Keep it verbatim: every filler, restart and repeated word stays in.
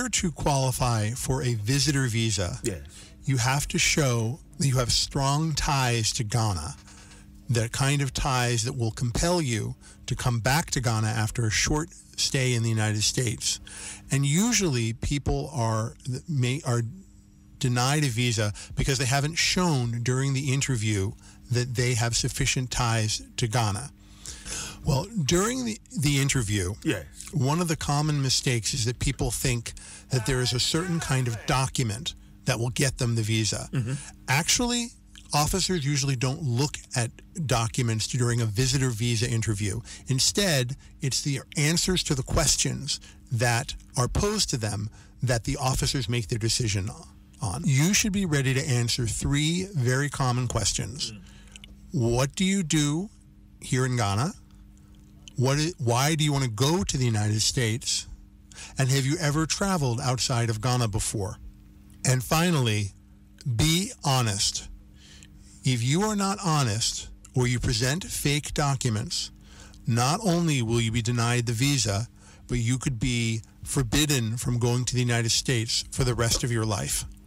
order to qualify for a visitor visa, Yes. you have to show that you have strong ties to Ghana, the kind of ties that will compel you to come back to Ghana after a short stay in the United States. And usually people are may are denied a visa because they haven't shown during the interview that they have sufficient ties to Ghana. Well, during the, the interview, Yes. one of the common mistakes is that people think that there is a certain kind of document that will get them the visa. Mm-hmm. Actually, officers usually don't look at documents during a visitor visa interview. Instead, it's the answers to the questions that are posed to them that the officers make their decision on. You should be ready to answer three very common questions. Mm. What do you do here in Ghana? What is, why do you want to go to the United States? And have you ever traveled outside of Ghana before? And finally, be honest. If you are not honest or you present fake documents, not only will you be denied the visa, but you could be forbidden from going to the United States for the rest of your life.